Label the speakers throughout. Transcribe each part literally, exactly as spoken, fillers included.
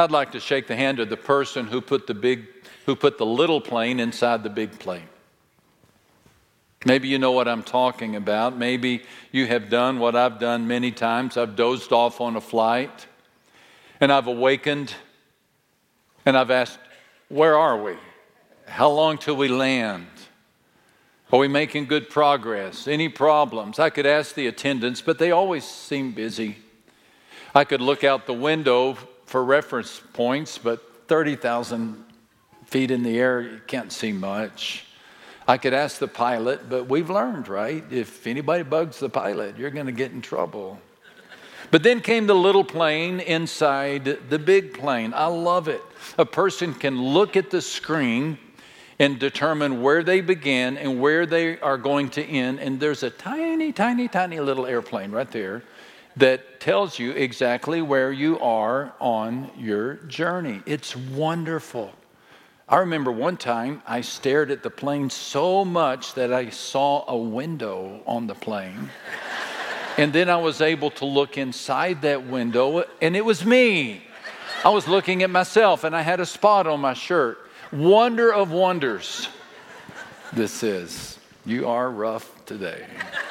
Speaker 1: I'd like to shake the hand of the person who put the big, who put the little plane inside the big plane. Maybe you know what I'm talking about. Maybe you have done what I've done many times. I've dozed off on a flight, and I've awakened, and I've asked, where are we? How long till we land? Are we making good progress? Any problems? I could ask the attendants, but they always seem busy. I could look out the window for reference points, but thirty thousand feet in the air, you can't see much. I could ask the pilot, but we've learned, right? If anybody bugs the pilot, you're going to get in trouble. But then came the little plane inside the big plane. I love it. A person can look at the screen and determine where they begin and where they are going to end. And there's a tiny, tiny, tiny little airplane right there that tells you exactly where you are on your journey. It's wonderful. I remember one time I stared at the plane so much that I saw a window on the plane. And then I was able to look inside that window, and it was me. I was looking at myself, and I had a spot on my shirt. Wonder of wonders. This is. You are rough today.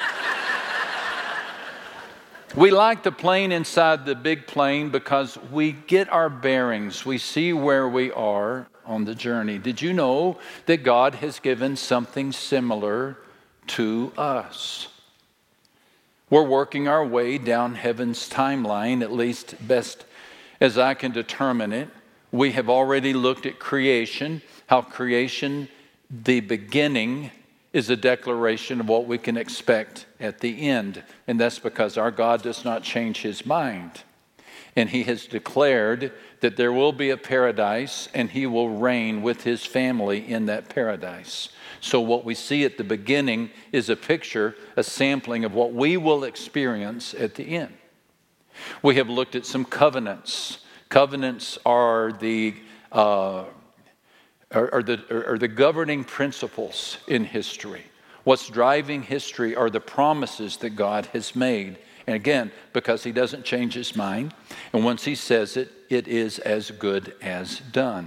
Speaker 1: We like the plane inside the big plane because we get our bearings. We see where we are on the journey. Did you know that God has given something similar to us? We're working our way down heaven's timeline, at least best as I can determine it. We have already looked at creation, how creation, the beginning, is a declaration of what we can expect at the end. And that's because our God does not change his mind. And he has declared that there will be a paradise and he will reign with his family in that paradise. So what we see at the beginning is a picture, a sampling of what we will experience at the end. We have looked at some covenants. Covenants are the uh, are, are the are the governing principles in history. What's driving history are the promises that God has made. And again, because he doesn't change his mind. And once he says it, it is as good as done.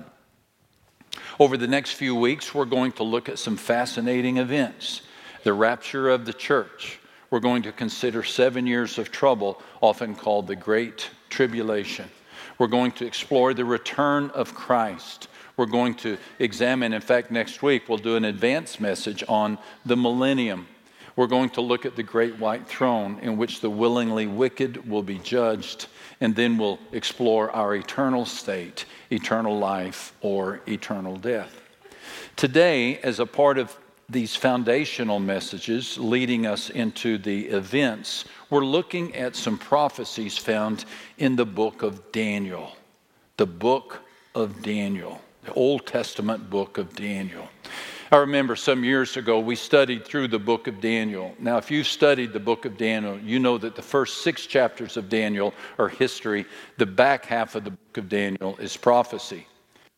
Speaker 1: Over the next few weeks, we're going to look at some fascinating events. The rapture of the church. We're going to consider seven years of trouble, often called the Great Tribulation. We're going to explore the return of Christ. We're going to examine, in fact, next week, we'll do an advanced message on the millennium. We're going to look at the great white throne in which the willingly wicked will be judged, and then we'll explore our eternal state, eternal life, or eternal death. Today, as a part of these foundational messages leading us into the events, we're looking at some prophecies found in the book of Daniel. The book of Daniel, the Old Testament book of Daniel. I remember some years ago we studied through the book of Daniel. Now, if you've studied the book of Daniel, you know that the first six chapters of Daniel are history. The back half of the book of Daniel is prophecy.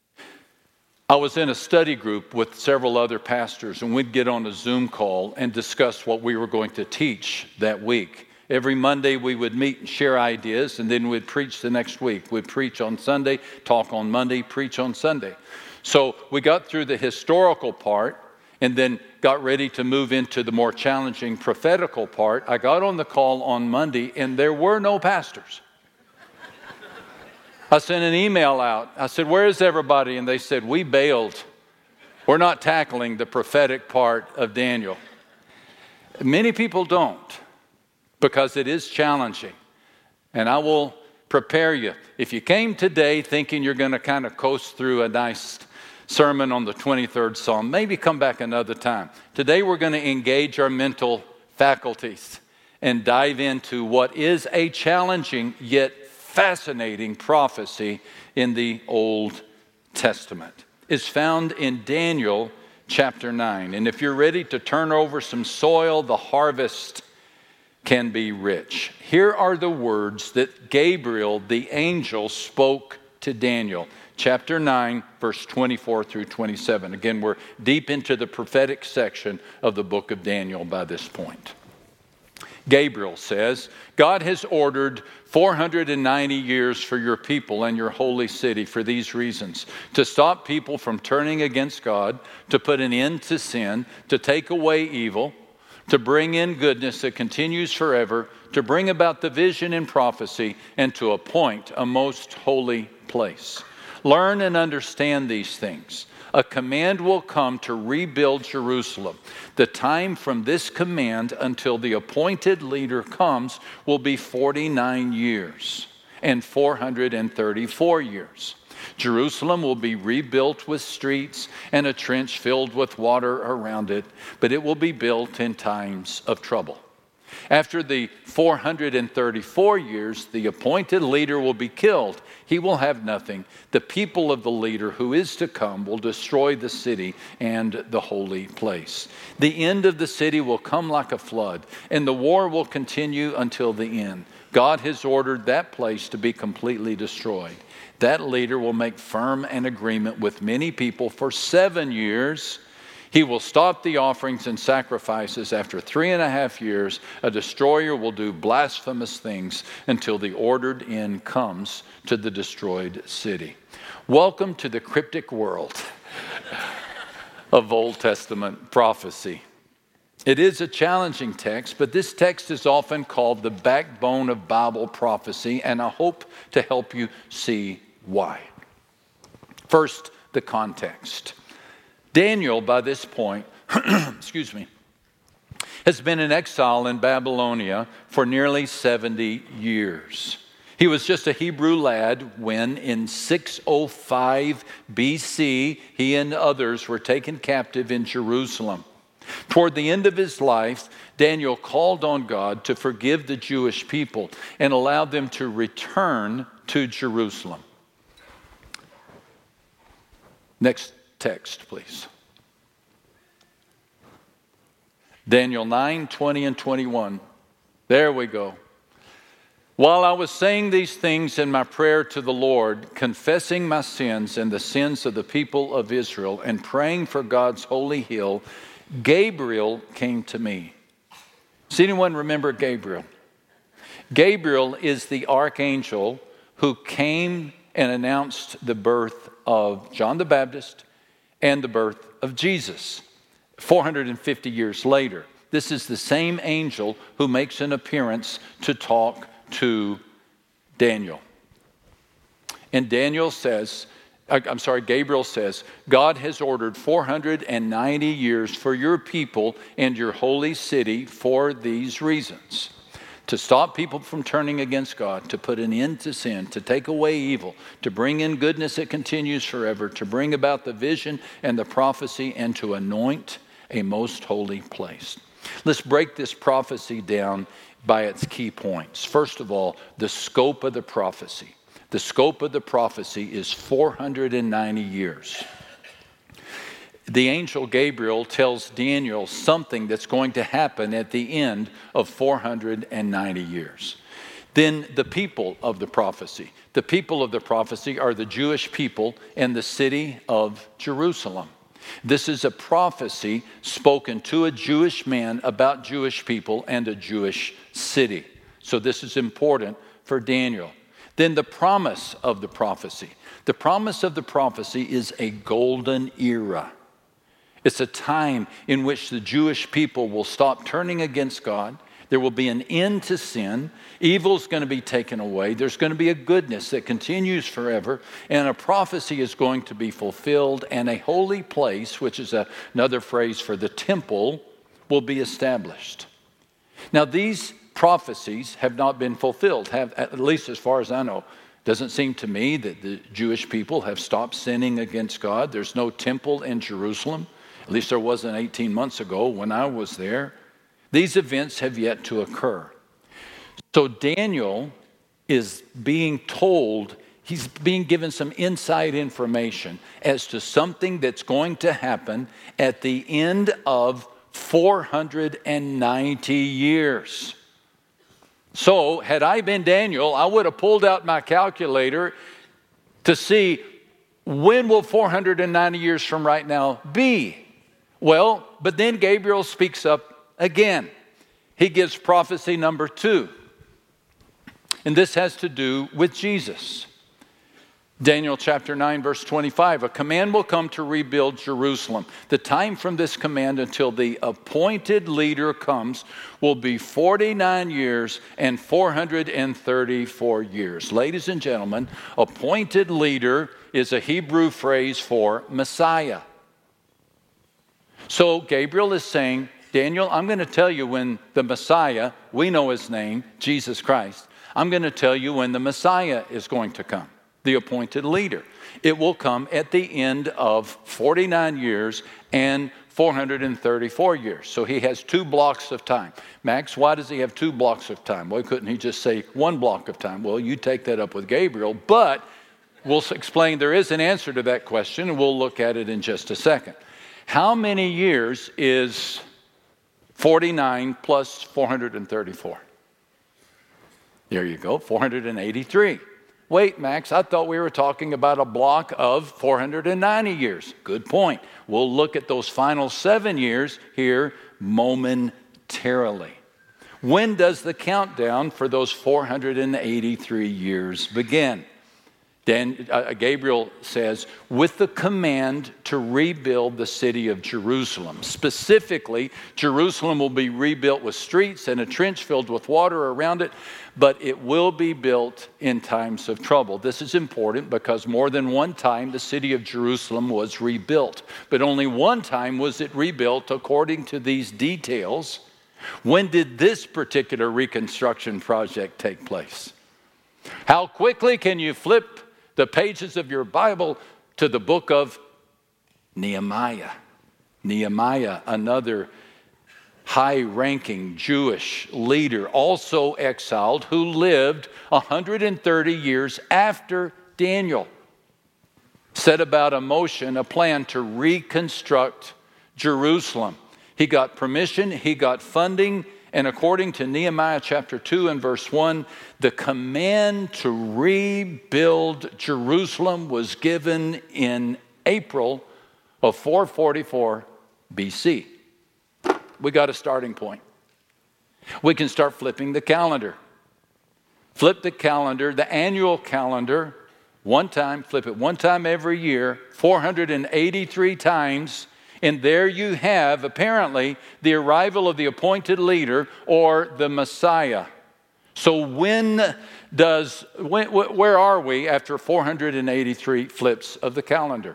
Speaker 1: I was in a study group with several other pastors, and we'd get on a Zoom call and discuss what we were going to teach that week. Every Monday we would meet and share ideas, and then we'd preach the next week. We'd preach on Sunday, talk on Monday, preach on Sunday. So we got through the historical part and then got ready to move into the more challenging prophetical part. I got on the call on Monday, and there were no pastors. I sent an email out. I said, where is everybody? And they said, we bailed. We're not tackling the prophetic part of Daniel. Many people don't, because it is challenging. And I will prepare you. If you came today thinking you're going to kind of coast through a nice sermon on the twenty-third Psalm, maybe come back another time. Today we're going to engage our mental faculties and dive into what is a challenging yet fascinating prophecy in the Old Testament. It's found in Daniel chapter nine. And if you're ready to turn over some soil, the harvest can be rich. Here are the words that Gabriel, the angel, spoke to Daniel. Chapter nine, verse twenty-four through twenty-seven. Again, we're deep into the prophetic section of the book of Daniel by this point. Gabriel says, God has ordered four hundred ninety years for your people and your holy city for these reasons: to stop people from turning against God, to put an end to sin, to take away evil, to bring in goodness that continues forever, to bring about the vision and prophecy, and to appoint a most holy place. Learn and understand these things. A command will come to rebuild Jerusalem. The time from this command until the appointed leader comes will be forty-nine years and four hundred thirty-four years. Jerusalem will be rebuilt with streets and a trench filled with water around it, but it will be built in times of trouble. After the four hundred thirty-four years, the appointed leader will be killed. He will have nothing. The people of the leader who is to come will destroy the city and the holy place. The end of the city will come like a flood, and the war will continue until the end. God has ordered that place to be completely destroyed. That leader will make firm an agreement with many people for seven years. He will stop the offerings and sacrifices after three and a half years. A destroyer will do blasphemous things until the ordered end comes to the destroyed city. Welcome to the cryptic world of Old Testament prophecy. It is a challenging text, but this text is often called the backbone of Bible prophecy, and I hope to help you see why. First, the context. Daniel, by this point, excuse me, has been in exile in Babylonia for nearly seventy years. He was just a Hebrew lad when in six oh five B C, he and others were taken captive in Jerusalem. Toward the end of his life, Daniel called on God to forgive the Jewish people and allow them to return to Jerusalem. Next text, please. Daniel nine, twenty and twenty-one. There we go. While I was saying these things in my prayer to the Lord, confessing my sins and the sins of the people of Israel, and praying for God's holy hill, Gabriel came to me. Does anyone remember Gabriel? Gabriel is the archangel who came and announced the birth of John the Baptist and the birth of Jesus four hundred fifty years later. This is the same angel who makes an appearance to talk to Daniel. And Daniel says, I'm sorry, Gabriel says, God has ordered four hundred ninety years for your people and your holy city for these reasons: to stop people from turning against God, to put an end to sin, to take away evil, to bring in goodness that continues forever, to bring about the vision and the prophecy, and to anoint a most holy place. Let's break this prophecy down by its key points. First of all, the scope of the prophecy. The scope of the prophecy is four hundred ninety years. The angel Gabriel tells Daniel something that's going to happen at the end of four hundred ninety years. Then the people of the prophecy. The people of the prophecy are the Jewish people and the city of Jerusalem. This is a prophecy spoken to a Jewish man about Jewish people and a Jewish city. So this is important for Daniel. Then the promise of the prophecy. The promise of the prophecy is a golden era. It's a time in which the Jewish people will stop turning against God. There will be an end to sin. Evil's going to be taken away. There's going to be a goodness that continues forever. And a prophecy is going to be fulfilled. And a holy place, which is a, another phrase for the temple, will be established. Now, these prophecies have not been fulfilled, have, at least as far as I know. Doesn't seem to me that the Jewish people have stopped sinning against God. There's no temple in Jerusalem. At least there wasn't eighteen months ago when I was there. These events have yet to occur. So Daniel is being told, he's being given some inside information as to something that's going to happen at the end of four hundred ninety years. So had I been Daniel, I would have pulled out my calculator to see when will four hundred ninety years from right now be? Well, but then Gabriel speaks up again. he gives prophecy number two. And this has to do with Jesus. Daniel chapter nine, verse twenty-five, a command will come to rebuild Jerusalem. The time from this command until the appointed leader comes will be forty-nine years and four hundred thirty-four years. Ladies and gentlemen, appointed leader is a Hebrew phrase for Messiah. So Gabriel is saying, Daniel, I'm going to tell you when the Messiah, we know his name, Jesus Christ, I'm going to tell you when the Messiah is going to come. The appointed leader. It will come at the end of forty-nine years and four hundred thirty-four years. So he has two blocks of time. Max, why does he have two blocks of time? Why couldn't he just say one block of time? Well, you take that up with Gabriel, but we'll explain there is an answer to that question, and we'll look at it in just a second. How many years is forty-nine plus four hundred thirty-four? There you go, four hundred eighty-three. Wait, Max, I thought we were talking about a block of four hundred ninety years. Good point. We'll look at those final seven years here momentarily. When does the countdown for those four hundred eighty-three years begin? Then uh, Gabriel says, with the command to rebuild the city of Jerusalem. Specifically, Jerusalem will be rebuilt with streets and a trench filled with water around it, but it will be built in times of trouble. This is important because more than one time the city of Jerusalem was rebuilt, but only one time was it rebuilt according to these details. When did this particular reconstruction project take place? How quickly can you flip the pages of your Bible to the book of Nehemiah? Nehemiah, another high-ranking Jewish leader, also exiled, who lived one hundred thirty years after Daniel, set about a motion, a plan to reconstruct Jerusalem. He got permission, he got funding, and according to Nehemiah chapter two and verse one, the command to rebuild Jerusalem was given in April of four forty-four B C. We got a starting point. We can start flipping the calendar. Flip the calendar, the annual calendar, one time, flip it one time every year, four hundred eighty-three times. And there you have, apparently, the arrival of the appointed leader or the Messiah. So when does, when, where are we after four hundred eighty-three flips of the calendar?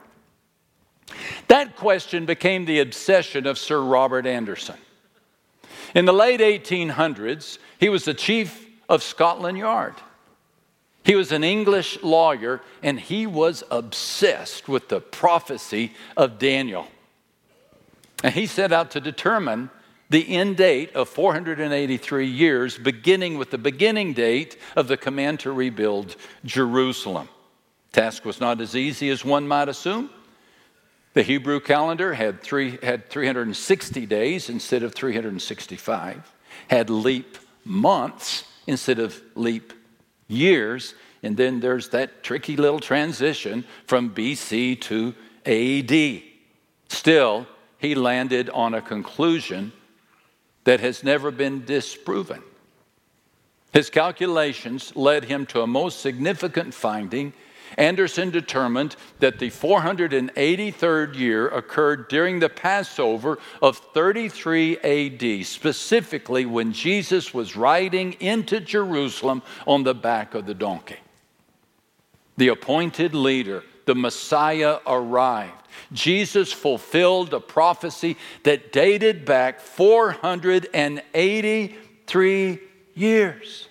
Speaker 1: That question became the obsession of Sir Robert Anderson. In the late eighteen hundreds, he was the chief of Scotland Yard. He was an English lawyer, and he was obsessed with the prophecy of Daniel. And he set out to determine the end date of four hundred eighty-three years, beginning with the beginning date of the command to rebuild Jerusalem. Task was not as easy as one might assume. The Hebrew calendar had three had three hundred sixty days instead of three hundred sixty-five, had leap months instead of leap years, and then there's that tricky little transition from B C to A D. Still, he landed on a conclusion that has never been disproven. His calculations led him to a most significant finding. Anderson determined that the four hundred eighty-third year occurred during the Passover of thirty-three A D, specifically when Jesus was riding into Jerusalem on the back of the donkey. The appointed leader, the Messiah, arrived. Jesus fulfilled a prophecy that dated back four hundred eighty-three years.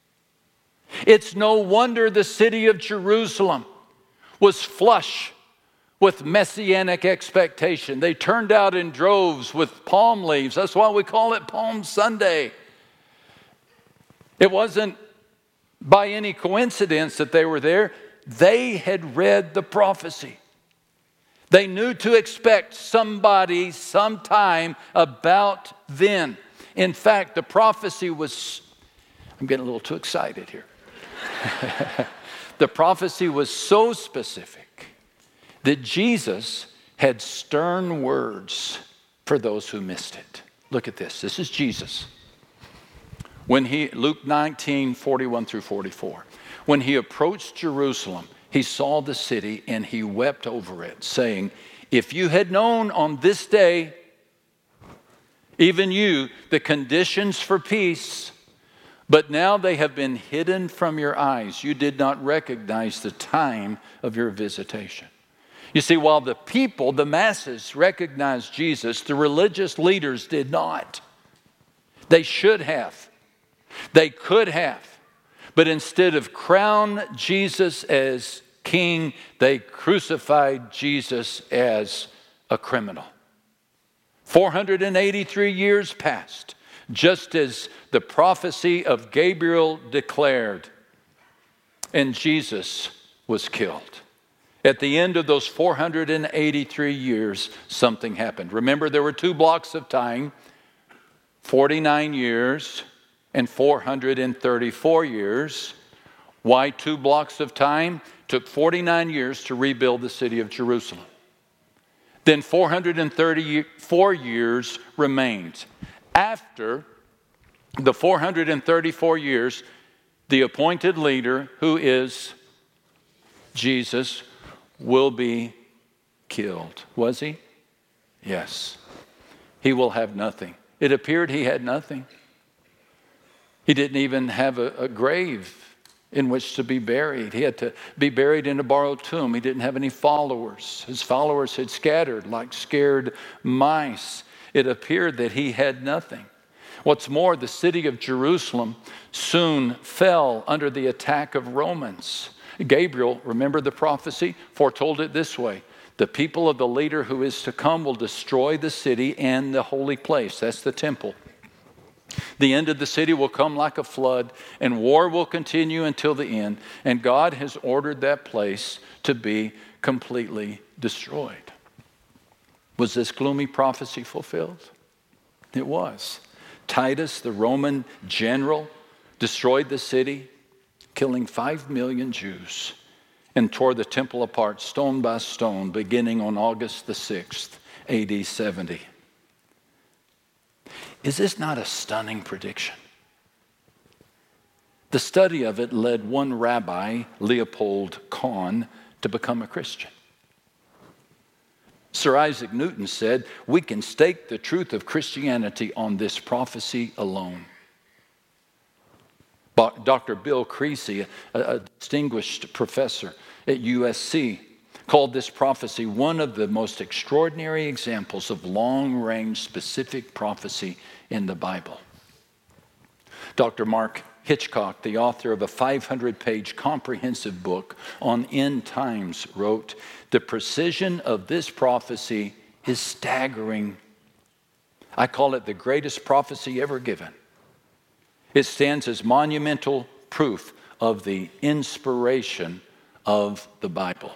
Speaker 1: It's no wonder the city of Jerusalem was flush with messianic expectation. They turned out in droves with palm leaves. That's why we call it Palm Sunday. It wasn't by any coincidence that they were there. They had read the prophecy. They knew to expect somebody sometime about then. In fact, the prophecy was, I'm getting a little too excited here. The prophecy was so specific that Jesus had stern words for those who missed it. Look at this. This is Jesus. When he, Luke nineteen, forty-one through forty-four. When he approached Jerusalem, he saw the city and he wept over it, saying, if you had known on this day, even you, the conditions for peace, but now they have been hidden from your eyes. You did not recognize the time of your visitation. You see, while the people, the masses, recognized Jesus, the religious leaders did not. They should have. They could have. But instead of crown Jesus as king, they crucified Jesus as a criminal. four hundred eighty-three years passed, just as the prophecy of Gabriel declared, and Jesus was killed. At the end of those four hundred eighty-three years, something happened. Remember, there were two blocks of time, forty-nine years and four hundred thirty-four years. Why two blocks of time? It took forty-nine years to rebuild the city of Jerusalem. Then four hundred thirty-four years remained. After the four hundred thirty-four years, the appointed leader, who is Jesus, will be killed. Was he? Yes. He will have nothing. It appeared he had nothing. He didn't even have a, a grave in which to be buried. He had to be buried in a borrowed tomb. He didn't have any followers. His followers had scattered like scared mice. It appeared that he had nothing. What's more, the city of Jerusalem soon fell under the attack of Romans. Gabriel, remember the prophecy, foretold it this way. The people of the leader who is to come will destroy the city and the holy place. That's the temple. The end of the city will come like a flood, and war will continue until the end. And God has ordered that place to be completely destroyed. Was this gloomy prophecy fulfilled? It was. Titus, the Roman general, destroyed the city, killing five million Jews, and tore the temple apart stone by stone, beginning on August the sixth, A D seventy. Is this not a stunning prediction? The study of it led one rabbi, Leopold Kahn, to become a Christian. Sir Isaac Newton said, we can stake the truth of Christianity on this prophecy alone. Doctor Bill Creasy, a, a distinguished professor at U S C, called this prophecy one of the most extraordinary examples of long-range specific prophecy in the Bible. Doctor Mark Hitchcock, the author of a five hundred page comprehensive book on end times, wrote, the precision of this prophecy is staggering. I call it the greatest prophecy ever given. It stands as monumental proof of the inspiration of the Bible.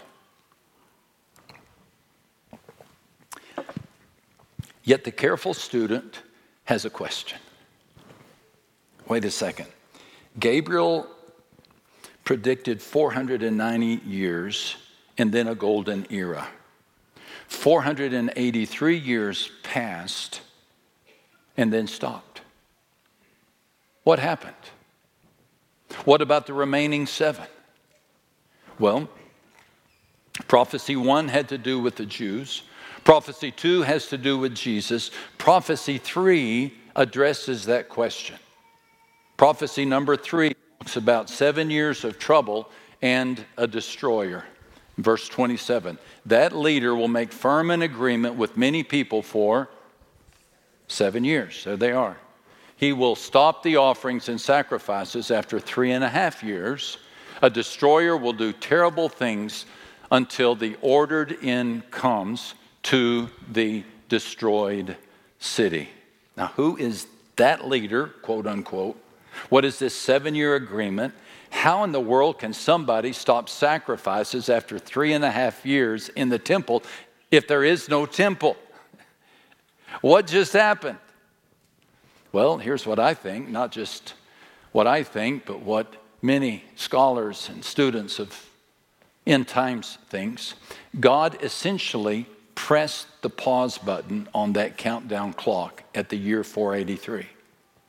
Speaker 1: Yet the careful student has a question. Wait a second. Gabriel predicted four hundred ninety years and then a golden era. four hundred eighty-three years passed and then stopped. What happened? What about the remaining seven? Well, prophecy one had to do with the Jews. Prophecy two has to do with Jesus. Prophecy three addresses that question. Prophecy number three talks about seven years of trouble and a destroyer. Verse twenty-seven, that leader will make firm an agreement with many people for seven years. There they are. He will stop the offerings and sacrifices after three and a half years. A destroyer will do terrible things until the ordered end comes to the destroyed city. Now, who is that leader, quote unquote? What is this seven-year agreement? How in the world can somebody stop sacrifices after three and a half years in the temple if there is no temple? What just happened? Well, here's what I think, not just what I think, but what many scholars and students of end times thinks. God essentially pressed the pause button on that countdown clock at the year four eighty-three.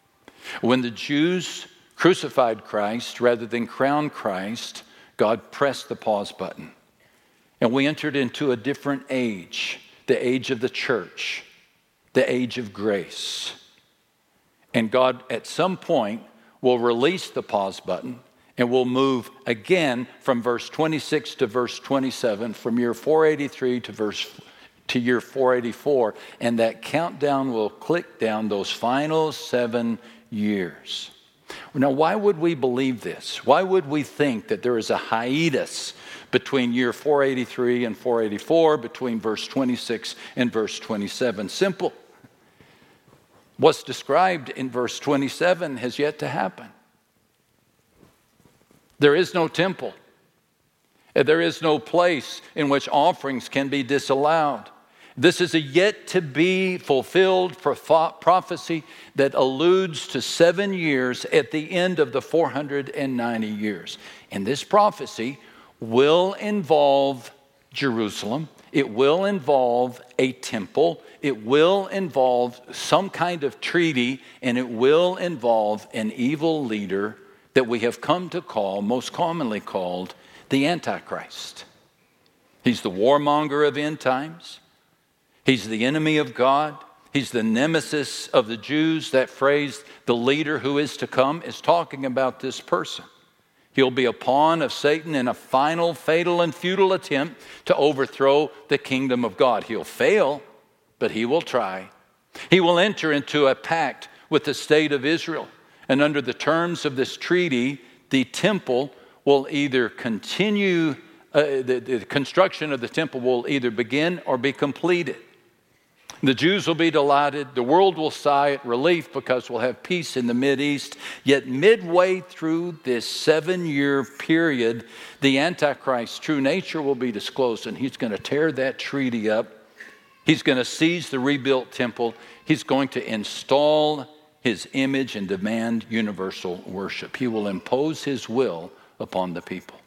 Speaker 1: When the Jews crucified Christ rather than crowned Christ, God pressed the pause button. And we entered into a different age, the age of the church, the age of grace. And God, at some point, will release the pause button and we'll move again from verse twenty-six to verse twenty-seven, from year four eighty-three to verse to year four eighty-four, and that countdown will click down those final seven years. Now, why would we believe this? Why would we think that there is a hiatus between year four eighty-three and four eighty-four, between verse twenty-six and verse twenty-seven? Simple. What's described in verse twenty-seven has yet to happen. There is no temple. There is no place in which offerings can be disallowed. This is a yet-to-be fulfilled prophecy that alludes to seven years at the end of the four hundred ninety years. And this prophecy will involve Jerusalem. It will involve a temple. It will involve some kind of treaty. And it will involve an evil leader that we have come to call, most commonly called, the Antichrist. He's the warmonger of end times. He's the enemy of God. He's the nemesis of the Jews. That phrase, the leader who is to come, is talking about this person. He'll be a pawn of Satan in a final, fatal, and futile attempt to overthrow the kingdom of God. He'll fail, but he will try. He will enter into a pact with the state of Israel. And under the terms of this treaty, the temple will either continue, uh, the, the construction of the temple will either begin or be completed. The Jews will be delighted. The world will sigh at relief because we'll have peace in the Mideast. Yet midway through this seven-year period, the Antichrist's true nature will be disclosed, and he's going to tear that treaty up. He's going to seize the rebuilt temple. He's going to install his image and demand universal worship. He will impose his will upon the people.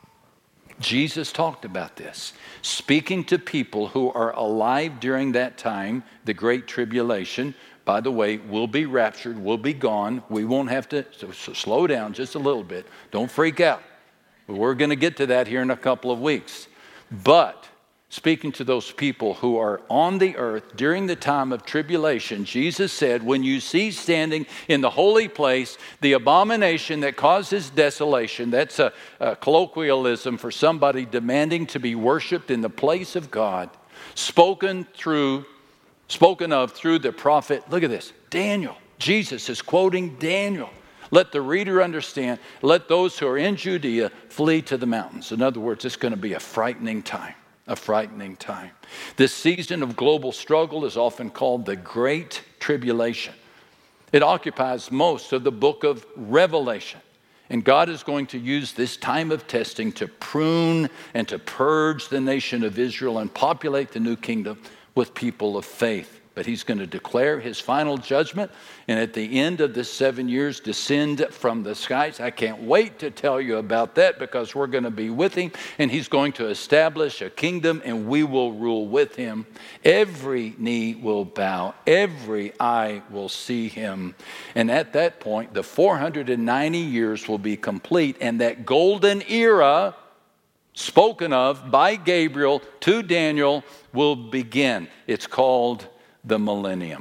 Speaker 1: Jesus talked about this, speaking to people who are alive during that time, the Great Tribulation. By the way, we'll be raptured, we'll be gone. We won't have to, so, so slow down just a little bit. Don't freak out. We're going to get to that here in a couple of weeks. But speaking to those people who are on the earth during the time of tribulation, Jesus said, when you see standing in the holy place the abomination that causes desolation, that's a, a colloquialism for somebody demanding to be worshiped in the place of God, spoken through, spoken of through the prophet. Look at this, Daniel. Jesus is quoting Daniel. Let the reader understand. Let those who are in Judea flee to the mountains. In other words, it's going to be a frightening time. A frightening time. This season of global struggle is often called the Great Tribulation. It occupies most of the book of Revelation. And God is going to use this time of testing to prune and to purge the nation of Israel and populate the new kingdom with people of faith. But he's going to declare his final judgment, and at the end of this seven years, descend from the skies. I can't wait to tell you about that, because we're going to be with him, and he's going to establish a kingdom, and we will rule with him. Every knee will bow, every eye will see him. And at that point, the four hundred ninety years will be complete, and that golden era spoken of by Gabriel to Daniel will begin. It's called the millennium.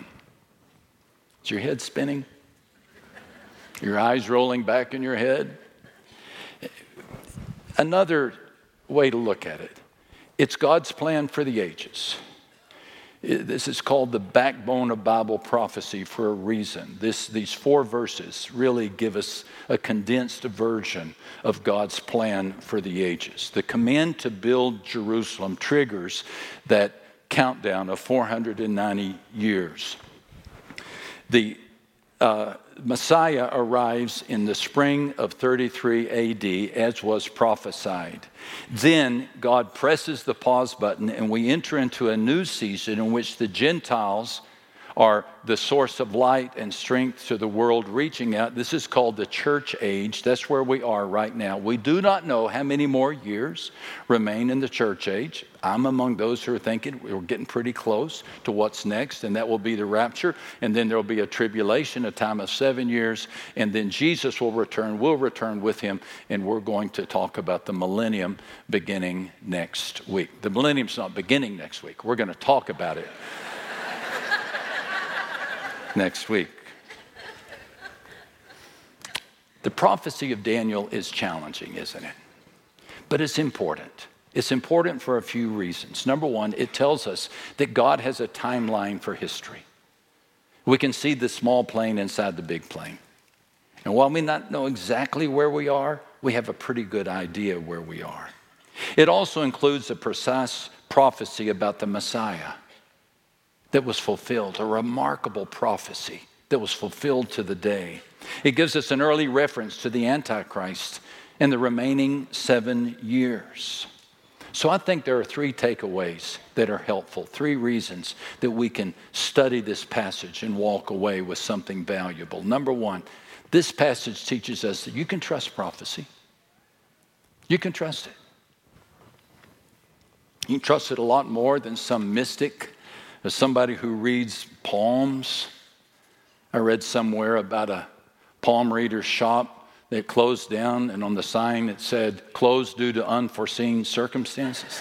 Speaker 1: Is your head spinning? Your eyes rolling back in your head? Another way to look at it, it's God's plan for the ages. This is called the backbone of Bible prophecy for a reason. This, these four verses really give us a condensed version of God's plan for the ages. The command to build Jerusalem triggers that countdown of four hundred ninety years. The uh, Messiah arrives in the spring of thirty-three A D, as was prophesied. Then God presses the pause button, and we enter into a new season in which the Gentiles are the source of light and strength to the world reaching out. This is called the church age. That's where we are right now. We do not know how many more years remain in the church age. I'm among those who are thinking we're getting pretty close to what's next, and that will be the rapture. And then there will be a tribulation, a time of seven years, and then Jesus will return. We'll return with him, and we're going to talk about the millennium beginning next week. The millennium's not beginning next week. We're going to talk about it next week. The prophecy of Daniel is challenging, isn't it? But it's important. It's important for a few reasons. Number one, it tells us that God has a timeline for history. We can see the small plane inside the big plane. And while we not know exactly where we are, we have a pretty good idea where we are. It also includes a precise prophecy about the Messiah that was fulfilled, a remarkable prophecy that was fulfilled to the day. It gives us an early reference to the Antichrist and the remaining seven years. So I think there are three takeaways that are helpful, three reasons that we can study this passage and walk away with something valuable. Number one, this passage teaches us that you can trust prophecy. You can trust it. You can trust it a lot more than some mystic or somebody who reads palms. I read somewhere about a palm reader's shop that closed down, and on the sign it said, closed due to unforeseen circumstances.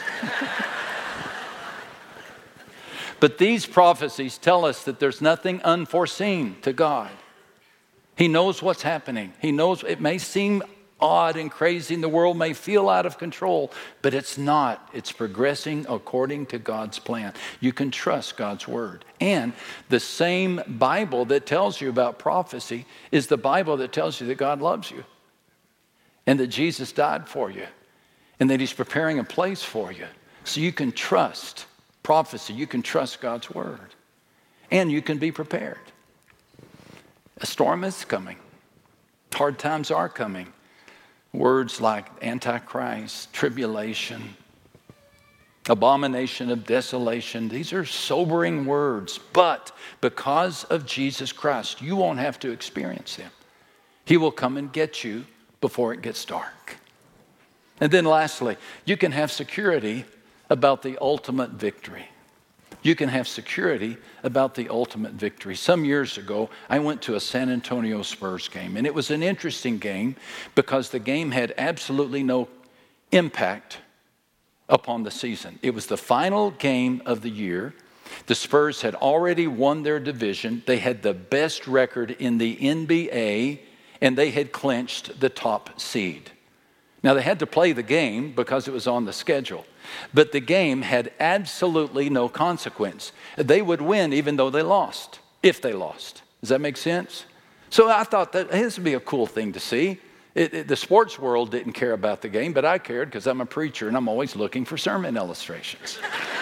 Speaker 1: But these prophecies tell us that there's nothing unforeseen to God. He knows what's happening. He knows it may seem odd and crazy, and the world may feel out of control, but it's not. It's progressing according to God's plan. You can trust God's word. And the same Bible that tells you about prophecy is the Bible that tells you that God loves you and that Jesus died for you and that he's preparing a place for you. So you can trust prophecy. You can trust God's word. And you can be prepared. A storm is coming. Hard times are coming. Words like Antichrist, tribulation, abomination of desolation, these are sobering words. But because of Jesus Christ, you won't have to experience them. He will come and get you before it gets dark. And then lastly, you can have security about the ultimate victory. You can have security about the ultimate victory. Some years ago, I went to a San Antonio Spurs game, and it was an interesting game because the game had absolutely no impact upon the season. It was the final game of the year. The Spurs had already won their division. They had the best record in the N B A, and they had clinched the top seed. Now, they had to play the game because it was on the schedule. But the game had absolutely no consequence. They would win even though they lost, if they lost. Does that make sense? So I thought that hey, this would be a cool thing to see. It, it, the sports world didn't care about the game, but I cared because I'm a preacher and I'm always looking for sermon illustrations.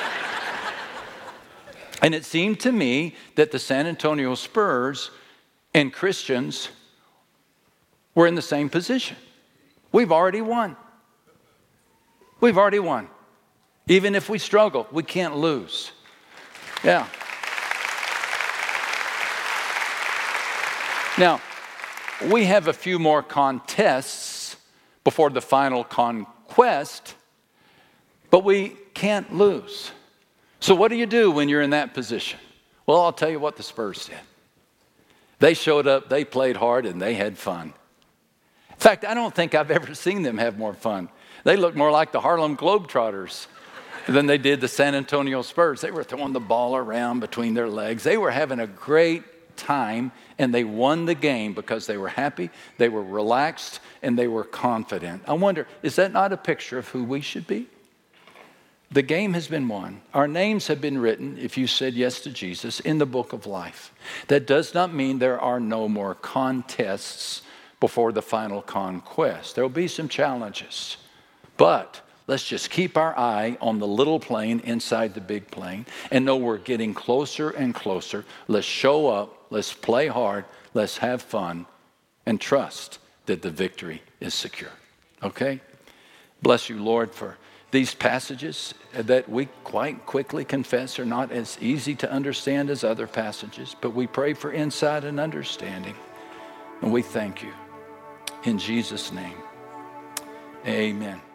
Speaker 1: And it seemed to me that the San Antonio Spurs and Christians were in the same position. We've already won. We've already won. Even if we struggle, we can't lose. Yeah. Now, we have a few more contests before the final conquest, but we can't lose. So what do you do when you're in that position? Well, I'll tell you what the Spurs did. They showed up, they played hard, and they had fun. In fact, I don't think I've ever seen them have more fun. They look more like the Harlem Globetrotters than they did the San Antonio Spurs. They were throwing the ball around between their legs. They were having a great time, and they won the game because they were happy, they were relaxed, and they were confident. I wonder, is that not a picture of who we should be? The game has been won. Our names have been written, if you said yes to Jesus, in the book of life. That does not mean there are no more contests before the final conquest. There will be some challenges, but let's just keep our eye on the little plane inside the big plane and know we're getting closer and closer. Let's show up, let's play hard, let's have fun, and trust that the victory is secure. Okay? Bless you, Lord, for these passages that we quite quickly confess are not as easy to understand as other passages, but we pray for insight and understanding. And we thank you. In Jesus' name, amen.